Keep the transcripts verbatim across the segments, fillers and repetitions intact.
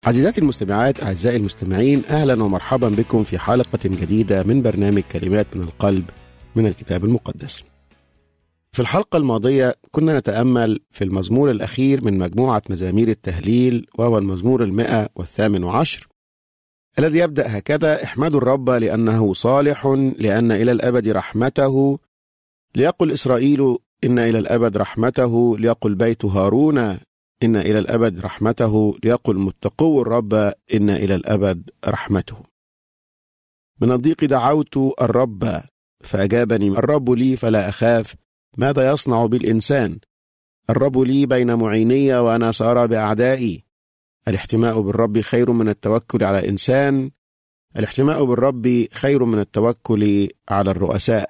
عزيزاتي المستمعات، أعزائي المستمعين، أهلا ومرحبا بكم في حلقة جديدة من برنامج كلمات من القلب من الكتاب المقدس. في الحلقة الماضية كنا نتأمل في المزمور الأخير من مجموعة مزامير التهليل، وهو المزمور المئة والثامن عشر، الذي يبدأ هكذا: احمدوا الرب لأنه صالح، لأن إلى الأبد رحمته. ليقل إسرائيل إن إلى الأبد رحمته، ليقل بيت هارون إن إلى الأبد رحمته، ليقل متقو الرب إن إلى الأبد رحمته. من الضيق دعوت الرب فأجابني، الرب لي فلا أخاف، ماذا يصنع بالإنسان؟ الرب لي بين معيني وأنا سأرى بأعدائي. الاحتماء بالرب خير من التوكل على إنسان، الاحتماء بالرب خير من التوكل على الرؤساء.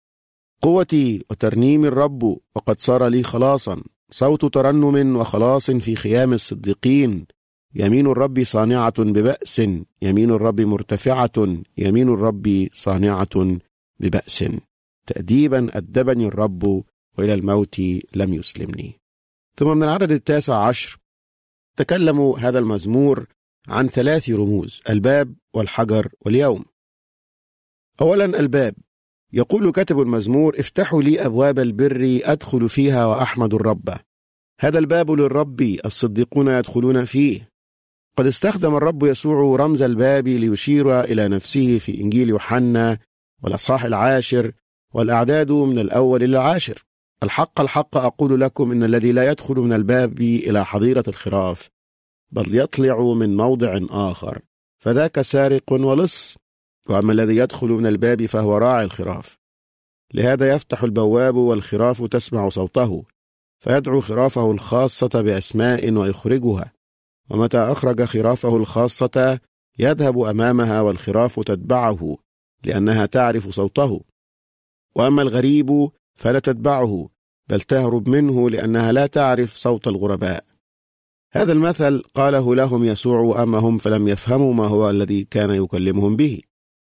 قوتي وترنيم الرب، وقد صار لي خلاصا، صوت ترنم وخلاص في خيام الصديقين. يمين الرب صانعة ببأس، يمين الرب مرتفعة، يمين الرب صانعة ببأس. تأديبا أدبني الرب، وإلى الموت لم يسلمني. ثم من العدد التاسع عشر تكلم هذا المزمور عن ثلاث رموز: الباب والحجر واليوم. أولا الباب، يقول كاتب المزمور: افتحوا لي أبواب البر أدخل فيها وأحمد الرب. هذا الباب للرب، الصديقون يدخلون فيه. قد استخدم الرب يسوع رمز الباب ليشير إلى نفسه في إنجيل يوحنا والأصحاح العاشر والأعداد من الأول إلى العاشر: الحق الحق أقول لكم إن الذي لا يدخل من الباب إلى حظيرة الخراف بل يطلع من موضع آخر فذاك سارق ولص، وأما الذي يدخل من الباب فهو راعي الخراف. لهذا يفتح البواب والخراف تسمع صوته، فيدعو خرافه الخاصة بأسماء ويخرجها، ومتى أخرج خرافه الخاصة يذهب أمامها والخراف تتبعه لأنها تعرف صوته. وأما الغريب فلا تتبعه بل تهرب منه لأنها لا تعرف صوت الغرباء. هذا المثل قاله لهم يسوع، أما هم فلم يفهموا ما هو الذي كان يكلمهم به.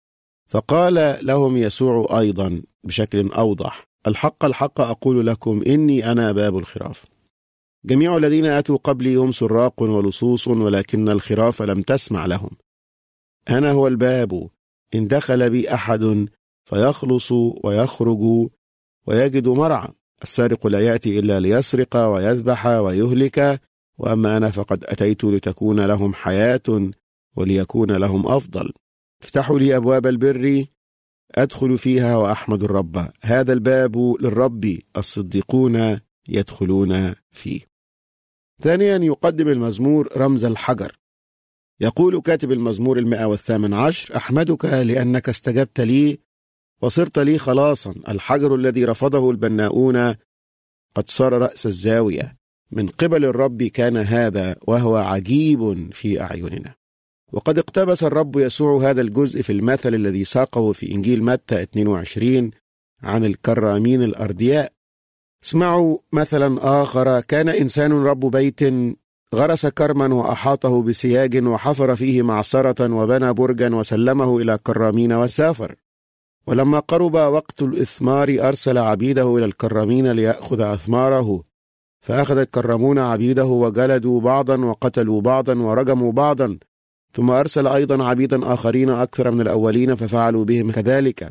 فقال لهم يسوع أيضا بشكل أوضح: الحق الحق أقول لكم إني أنا باب الخراف. جميع الذين أتوا قبلي هم سراق ولصوص، ولكن الخراف لم تسمع لهم. أنا هو الباب، إن دخل بي أحد فيخلص ويخرج ويجد مرعى. السارق لا يأتي إلا ليسرق ويذبح ويهلك، وأما أنا فقد أتيت لتكون لهم حياة وليكون لهم أفضل. افتحوا لي أبواب البر أدخل فيها وأحمد الرب. هذا الباب للرب، الصديقون يدخلون فيه. ثانيا يقدم المزمور رمز الحجر. يقول كاتب المزمور المئة والثامن عشر: أحمدك لأنك استجبت لي وصرت لي خلاصا. الحجر الذي رفضه البناؤون قد صار رأس الزاوية. من قبل الرب كان هذا، وهو عجيب في أعيننا. وقد اقتبس الرب يسوع هذا الجزء في المثل الذي ساقه في إنجيل متى اثنين وعشرين عن الكرامين الأردياء. اسمعوا مثلا آخر: كان إنسان رب بيت غرس كرما وأحاطه بسياج وحفر فيه معصرة وبنى برجا وسلمه إلى كرامين وسافر. ولما قرب وقت الإثمار أرسل عبيده إلى الكرامين ليأخذ أثماره، فأخذ الكرامون عبيده وجلدوا بعضا وقتلوا بعضا ورجموا بعضا، ثم أرسل أيضا عبيدا آخرين أكثر من الأولين ففعلوا بهم كذلك.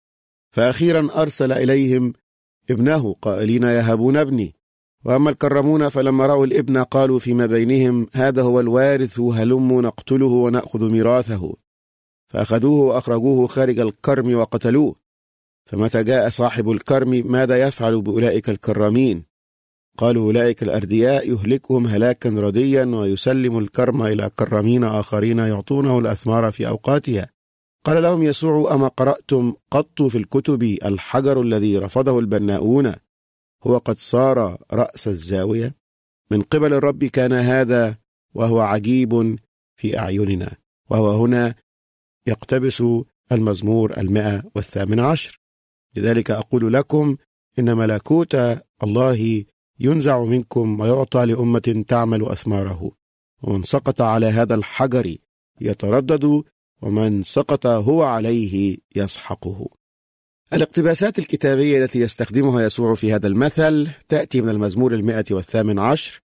فأخيرا أرسل إليهم ابنه قائلين: يهبون ابني. وأما الكرمون فلما رأوا الابن قالوا فيما بينهم: هذا هو الوارث، هلموا نقتله ونأخذ ميراثه. فأخذوه وأخرجوه خارج الكرم وقتلوه. فمتى جاء صاحب الكرم ماذا يفعل بأولئك الكرامين؟ قالوا: أولئك الأردياء يهلكهم هلاكا رديا، ويسلم الكرم إلى كرامين آخرين يعطونه الأثمار في أوقاتها. قال لهم يسوع: أما قرأتم قط في الكتب الحجر الذي رفضه البناؤون هو قد صار رأس الزاوية؟ من قبل الرب كان هذا، وهو عجيب في أعيننا. وهو هنا يقتبس المزمور المئة والثامن عشر. لذلك أقول لكم إن ملكوت الله ينزع منكم ويعطى لأمة تعمل أثماره. ومن سقط على هذا الحجر يتردد، ومن سقط هو عليه يسحقه. الاقتباسات الكتابية التي يستخدمها يسوع في هذا المثل تأتي من المزمور المئة والثامن عشر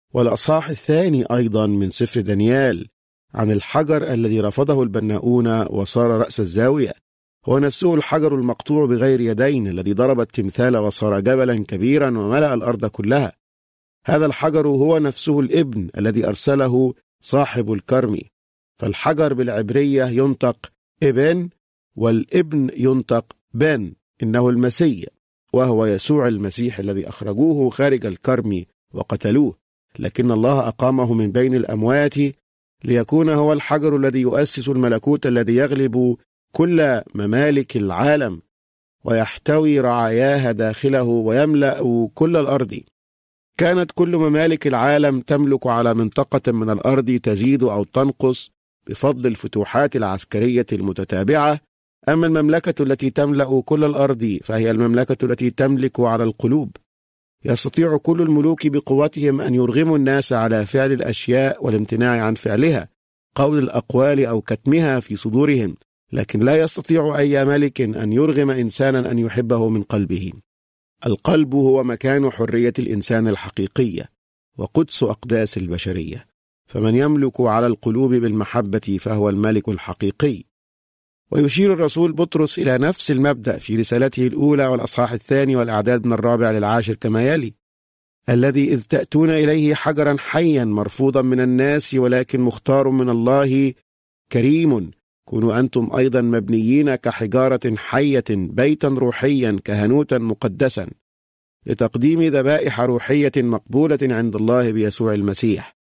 والأصحاح الثاني أيضا من سفر دانيال عن الحجر الذي رفضه البناؤون وصار رأس الزاوية، هو نفسه الحجر المقطوع بغير يدين الذي ضرب التمثال وصار جبلا كبيرا وملأ الأرض كلها. هذا الحجر هو نفسه الابن الذي أرسله صاحب الكرم، فالحجر بالعبرية ينطق ابن والابن ينطق بن، إنه المسيح وهو يسوع المسيح الذي أخرجوه خارج الكرم وقتلوه، لكن الله أقامه من بين الأموات ليكون هو الحجر الذي يؤسس الملكوت الذي يغلب كل ممالك العالم ويحتوي رعاياها داخله ويملأ كل الأرض. كانت كل ممالك العالم تملك على منطقة من الأرض تزيد أو تنقص بفضل الفتوحات العسكرية المتتابعة، أما المملكة التي تملأ كل الأرض فهي المملكة التي تملك على القلوب. يستطيع كل الملوك بقوتهم أن يرغموا الناس على فعل الأشياء والامتناع عن فعلها، قول الأقوال أو كتمها في صدورهم، لكن لا يستطيع أي ملك أن يرغم إنسانا أن يحبه من قلبه. القلب هو مكان حرية الإنسان الحقيقية وقدس أقداس البشرية، فمن يملك على القلوب بالمحبة فهو الملك الحقيقي. ويشير الرسول بطرس إلى نفس المبدأ في رسالته الأولى والأصحاح الثاني والأعداد من الرابع للعاشر كما يلي: الذي إذ تأتون إليه حجرا حيا مرفوضا من الناس ولكن مختار من الله كريم، كونوا أنتم أيضا مبنيين كحجارة حية بيتا روحيا كهنوتا مقدسا لتقديم ذبائح روحية مقبولة عند الله بيسوع المسيح.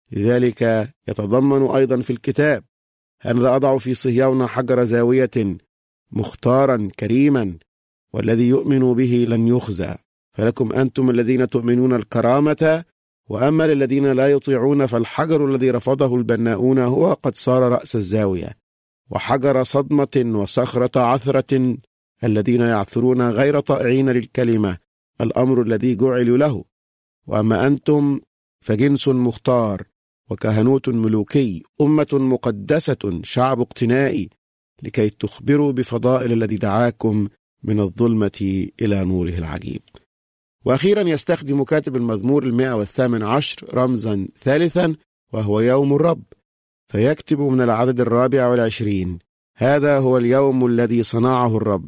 لذلك يتضمن أيضا في الكتاب: هذا أضع في صهيون حجر زاوية مختارا كريما والذي يؤمن به لن يخزى، فلكم أنتم الذين تؤمنون الكرامة، وأما للذين لا يطيعون فالحجر الذي رفضه البناؤون هو قد صار رأس الزاوية وحجر صدمة وصخرة عثرة، الذين يعثرون غير طائعين للكلمة الأمر الذي جعلوا له. وأما أنتم فجنس مختار وكهنوت ملوكي، أمة مقدسة، شعب اقتنائي، لكي تخبروا بفضائل الذي دعاكم من الظلمة إلى نوره العجيب. وأخيرا يستخدم كاتب المزمور المائة والثامن عشر رمزا ثالثا وهو يوم الرب، فيكتب من العدد الرابع والعشرين: هذا هو اليوم الذي صنعه الرب،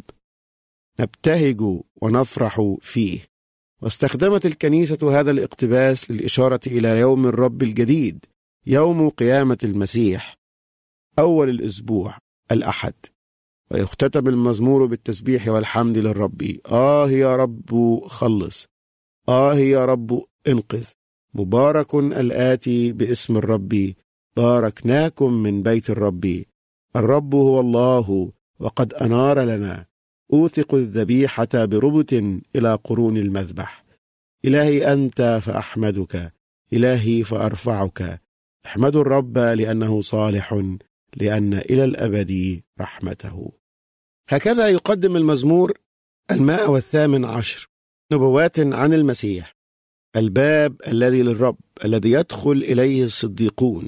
نبتهج ونفرح فيه. واستخدمت الكنيسة هذا الاقتباس للإشارة إلى يوم الرب الجديد، يوم قيامة المسيح، أول الأسبوع الأحد. ويختتم المزمور بالتسبيح والحمد للرب: آه يا رب خلص، آه يا رب انقذ، مبارك الآتي باسم الرب، باركناكم من بيت الرب. الرب هو الله وقد أنار لنا، أوثق الذبيحة بربط إلى قرون المذبح. إلهي أنت فأحمدك، إلهي فأرفعك، احمدوا الرب لأنه صالح، لأن إلى الأبد رحمته. هكذا يقدم المزمور المائة والثامن عشر نبوات عن المسيح، الباب الذي للرب الذي يدخل إليه الصديقون،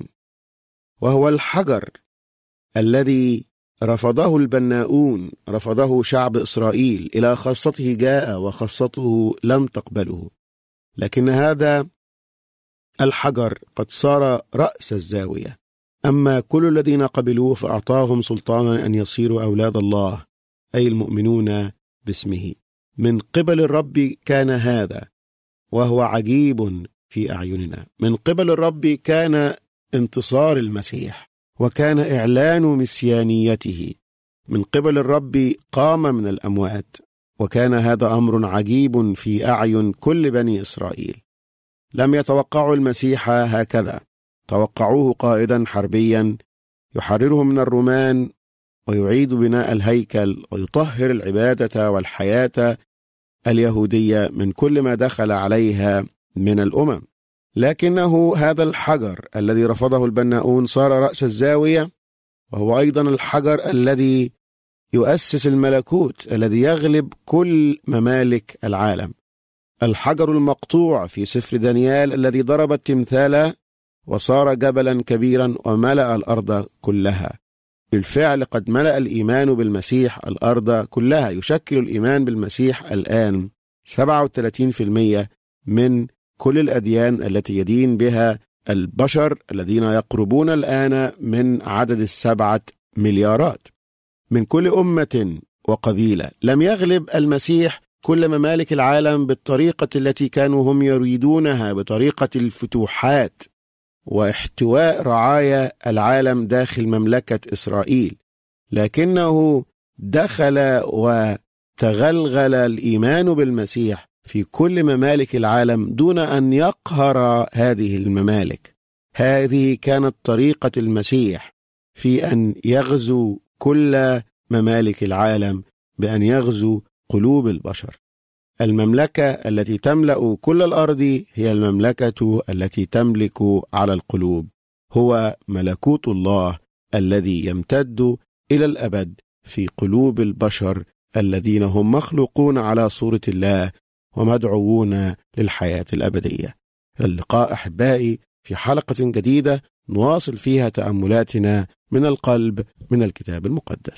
وهو الحجر الذي رفضه البناؤون، رفضه شعب إسرائيل، إلى خاصته جاء وخاصته لم تقبله، لكن هذا الحجر قد صار رأس الزاوية. أما كل الذين قبلوه فأعطاهم سلطانا أن يصيروا أولاد الله، أي المؤمنون باسمه. من قبل الرب كان هذا، وهو عجيب في أعيننا. من قبل الرب كان انتصار المسيح، وكان إعلان مسيانيته. من قبل الرب قام من الأموات، وكان هذا أمر عجيب في أعين كل بني إسرائيل. لم يتوقعوا المسيح هكذا، توقعوه قائدا حربيا يحررهم من الرومان ويعيد بناء الهيكل ويطهر العبادة والحياة اليهودية من كل ما دخل عليها من الأمم. لكنه هذا الحجر الذي رفضه البناؤون صار رأس الزاوية، وهو أيضا الحجر الذي يؤسس الملكوت الذي يغلب كل ممالك العالم. الحجر المقطوع في سفر دانيال الذي ضرب التمثال وصار جبلا كبيرا وملأ الأرض كلها. بالفعل قد ملأ الإيمان بالمسيح الأرض كلها. يشكل الإيمان بالمسيح الآن سبعة وثلاثين بالمئة من كل الأديان التي يدين بها البشر الذين يقربون الآن من عدد السبعة مليارات من كل أمة وقبيلة. لم يغلب المسيح كل ممالك العالم بالطريقة التي كانوا هم يريدونها، بطريقة الفتوحات واحتواء رعايا العالم داخل مملكة إسرائيل، لكنه دخل وتغلغل الإيمان بالمسيح في كل ممالك العالم دون أن يقهر هذه الممالك. هذه كانت طريقة المسيح في أن يغزو كل ممالك العالم، بأن يغزو قلوب البشر. المملكة التي تملأ كل الأرض هي المملكة التي تملك على القلوب، هو ملكوت الله الذي يمتد إلى الأبد في قلوب البشر الذين هم مخلوقون على صورة الله ومدعوون للحياة الأبدية. اللقاء أحبائي في حلقة جديدة نواصل فيها تأملاتنا من القلب من الكتاب المقدس.